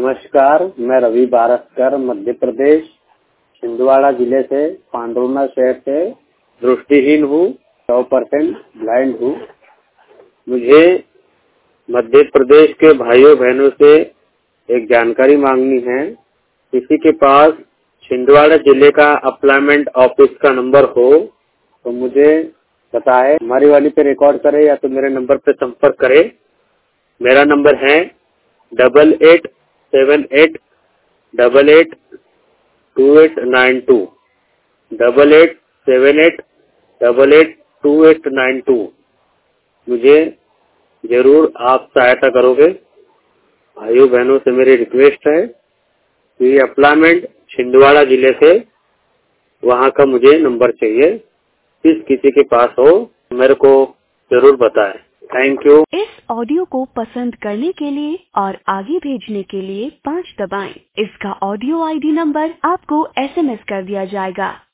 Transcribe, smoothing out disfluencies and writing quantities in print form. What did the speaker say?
नमस्कार, मैं रवि बारसकर मध्य प्रदेश छिंदवाड़ा जिले से पांडुरना शहर से दृष्टिहीन हूँ, 100% ब्लाइंड हूँ। मुझे मध्य प्रदेश के भाइयों बहनों से एक जानकारी मांगनी है। किसी के पास छिंदवाड़ा जिले का एम्प्लॉयमेंट ऑफिस का नंबर हो तो मुझे बताए, हमारी वाली पे रिकॉर्ड करे या तो मेरे नंबर पे संपर्क करे। मेरा नंबर है 8878882892 8878882892। मुझे जरूर आप सहायता करोगे। भाइयों बहनों से मेरी रिक्वेस्ट है कि एम्प्लॉयमेंट छिंदवाड़ा जिले से वहाँ का मुझे नंबर चाहिए। किसी के पास हो मेरे को जरूर बताएं। Thank you. इस ऑडियो को पसंद करने के लिए और आगे भेजने के लिए 5 दबाएं। इसका ऑडियो आईडी नंबर आपको SMS कर दिया जाएगा।